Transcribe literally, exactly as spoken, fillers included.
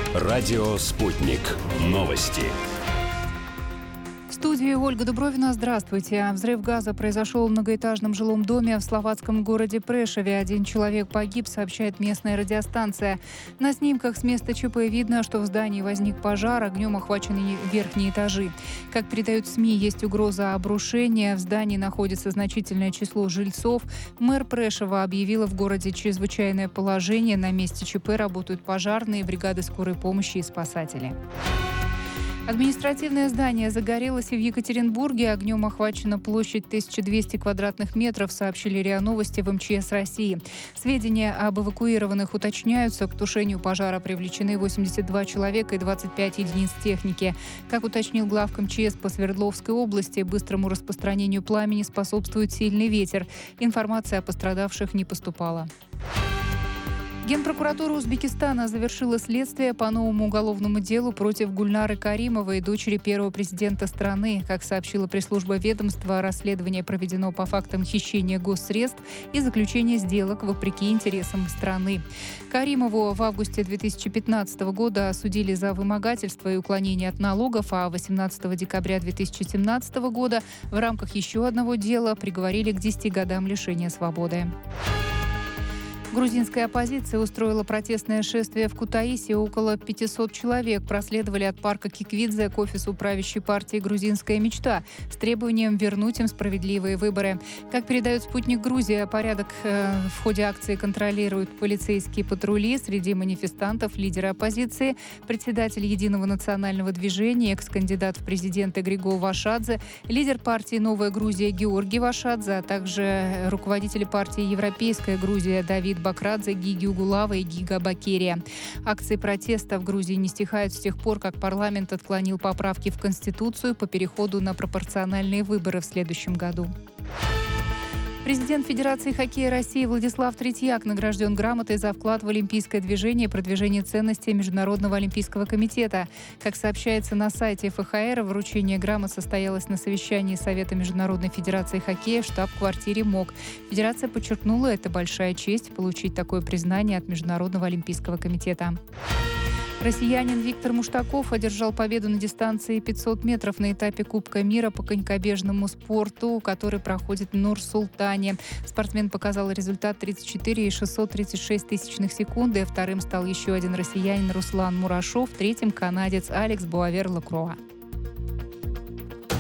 Радио «Спутник». Новости. В студии Ольга Дубровина. Здравствуйте. Взрыв газа произошел в многоэтажном жилом доме в словацком городе Прешеве. Один человек погиб, сообщает местная радиостанция. На снимках с места ЧП видно, что в здании возник пожар, огнем охвачены верхние этажи. Как передают СМИ, есть угроза обрушения. В здании находится значительное число жильцов. Мэр Прешева объявила в городе чрезвычайное положение. На месте ЧП работают пожарные, бригады скорой помощи и спасатели. Административное здание загорелось и в Екатеринбурге. Огнем охвачена площадь тысяча двести квадратных метров, сообщили РИА Новости в МЧС России. Сведения об эвакуированных уточняются. К тушению пожара привлечены восемьдесят два человека и двадцать пять единиц техники. Как уточнил главк МЧС по Свердловской области, быстрому распространению пламени способствует сильный ветер. Информация о пострадавших не поступала. Генпрокуратура Узбекистана завершила следствие по новому уголовному делу против Гульнары Каримовой, дочери первого президента страны. Как сообщила пресс-служба ведомства, расследование проведено по фактам хищения госсредств и заключения сделок вопреки интересам страны. Каримову в августе две тысячи пятнадцатого года осудили за вымогательство и уклонение от налогов, а восемнадцатого декабря две тысячи семнадцатого года в рамках еще одного дела приговорили к десяти годам лишения свободы. Грузинская оппозиция устроила протестное шествие в Кутаиси. Около пятисот человек проследовали от парка Киквидзе к офису правящей партии «Грузинская мечта» с требованием вернуть им справедливые выборы. Как передает «Спутник Грузия», порядок э, в ходе акции контролируют полицейские патрули. Среди манифестантов лидеры оппозиции, председатель Единого национального движения, экс-кандидат в президенты Григол Вашадзе, лидер партии «Новая Грузия» Георгий Вашадзе, а также руководители партии «Европейская Грузия» Давид Бакрадзе, Гиги Угулава и Гига Бакерия. Акции протеста в Грузии не стихают с тех пор, как парламент отклонил поправки в Конституцию по переходу на пропорциональные выборы в следующем году. Президент Федерации хоккея России Владислав Третьяк награжден грамотой за вклад в олимпийское движение и продвижение ценностей Международного олимпийского комитета. Как сообщается на сайте эф ха эр, вручение грамот состоялось на совещании Совета Международной Федерации хоккея в штаб-квартире МОК. Федерация подчеркнула, это большая честь получить такое признание от Международного олимпийского комитета. Россиянин Виктор Муштаков одержал победу на дистанции пятьсот метров на этапе Кубка мира по конькобежному спорту, который проходит в Нур-Султане. Спортсмен показал результат тридцать четыре и шестьсот тридцать шесть тысячных секунды. Вторым стал еще один россиянин Руслан Мурашов, третьим канадец Алекс Буавер-Лакруа.